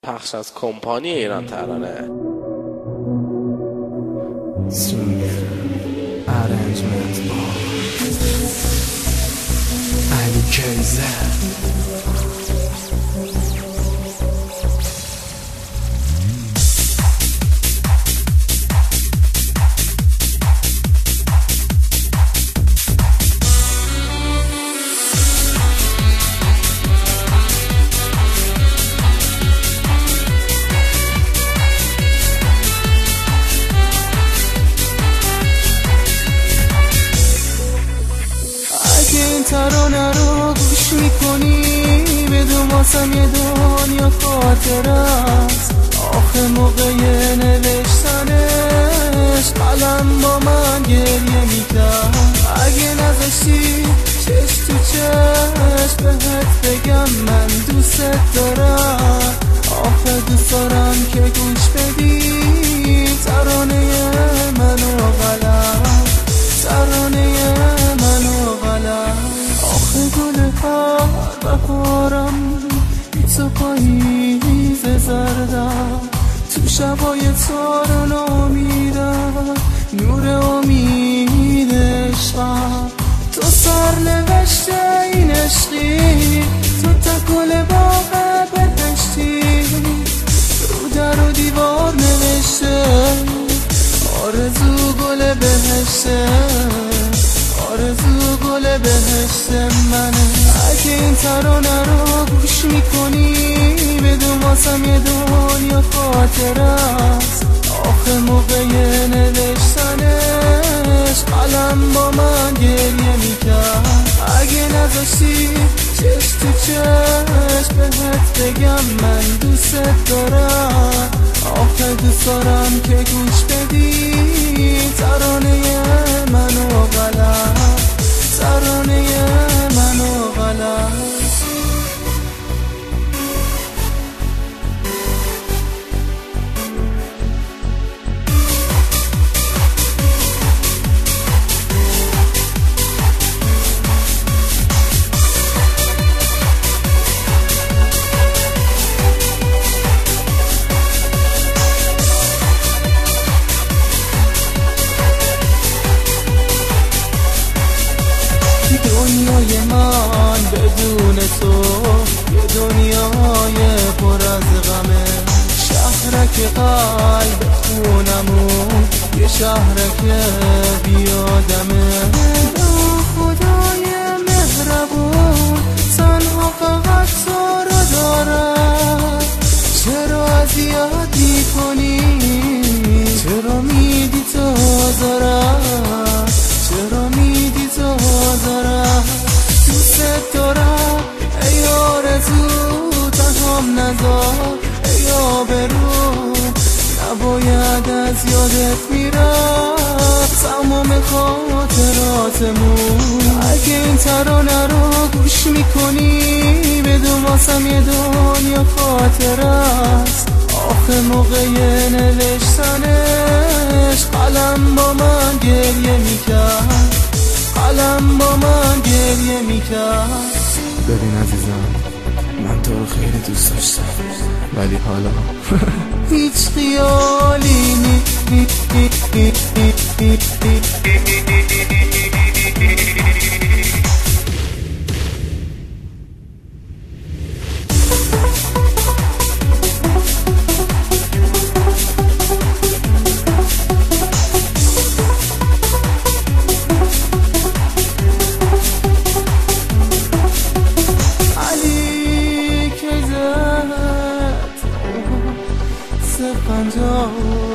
پخش از کمپانی ایران ترانه. Arrangement علی کیزر. این ترانه رو گوش میکنی بدون واسم یه دنیا خاطر است. آخه موقع نوشتنش قلم با من گریه میکرد. اگه نذاشتی چش تو چش بهت بگم من دوست دارم. آخه دوست دارم که گوش بدی ترانه منو قلم، ترانه منو قلم. آخه گل هر بهارم بی تو پاییز زردم، تو شبای تارون امیدم نور امید عشقم. تو سرنوشته این عشقی، تو تکل باغ بهشتی، رو در و دیوار نوشته آرزو گل بهشته، آرزو گل بهشت منه. اگه این ترانه رو گوش میکنی بدون واسم یه دنیا خاطر است. آخه موقع نوشتنش قلم با من گریه میکرد. اگه نذاشتی چش تو چش بهت بگم من دوست دارم. آخه دوست دارم که گوش بدی ترانه منو قلم، ترانه منو قلم. دنیای من بدون تو یه دنیای پر از غمه. شهرک قلب خونمون یه شهرک بیادمه. خدای مهربون تنها فقط تو رو دارم. چرا اذیت میکنی؟ چرا میدی تو آزارم؟ چرا میدی تو آزارم؟ دوست دارم ای آرزو تنهام نذار، ای آبرو نباید از یادت میرفت تمام خاطراتمون. اگه این ترانه رو گوش میکنی بدون واسم یه دنیا خاطر است. آخه موقع نوشتنش قلم با من گریه میکرد، قلم با من گریه میکرد. ببین عزیزم، من تو رو خیلی دوست داشتم ولی حالا هیچ خیالی پنجاه